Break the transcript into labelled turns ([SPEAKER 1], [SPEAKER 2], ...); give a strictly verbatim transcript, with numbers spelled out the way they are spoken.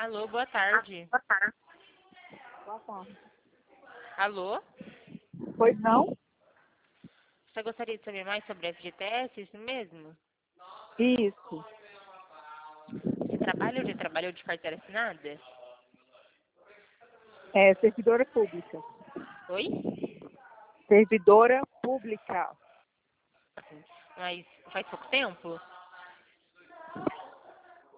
[SPEAKER 1] Alô, boa tarde.
[SPEAKER 2] Boa tarde. Boa tarde.
[SPEAKER 1] Alô?
[SPEAKER 2] Pois não?
[SPEAKER 1] Você gostaria de saber mais sobre a F G T S, isso mesmo?
[SPEAKER 2] Isso.
[SPEAKER 1] Você trabalha ou já trabalhou de carteira assinada?
[SPEAKER 2] É servidora pública.
[SPEAKER 1] Oi?
[SPEAKER 2] Servidora pública.
[SPEAKER 1] Mas faz pouco tempo?